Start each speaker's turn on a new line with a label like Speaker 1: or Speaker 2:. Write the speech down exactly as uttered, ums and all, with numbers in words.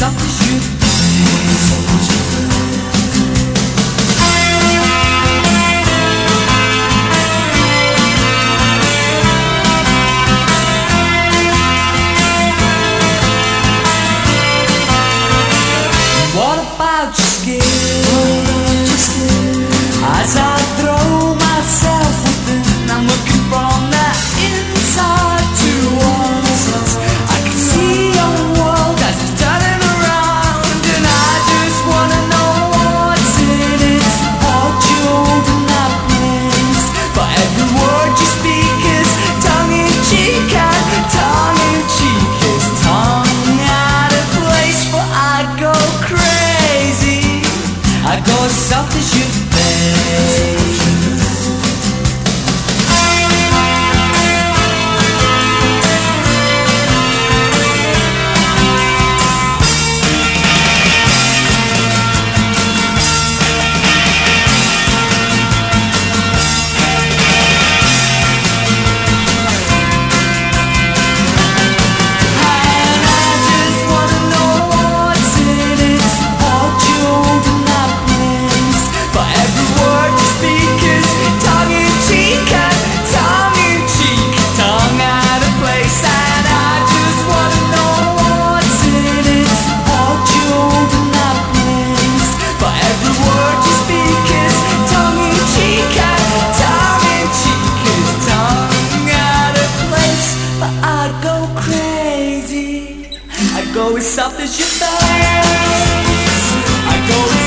Speaker 1: soft as you please. What about your skin? As I throw myself within, I'm looking from the inside towards us. I can see your world as it's turning around, and I just wanna know what's in it. Support you in that place, but every word you speak is tongue in cheek, and tongue in cheek is tongue out of place. But I go crazy, I go as soft as you think. I go as soft as your face. I go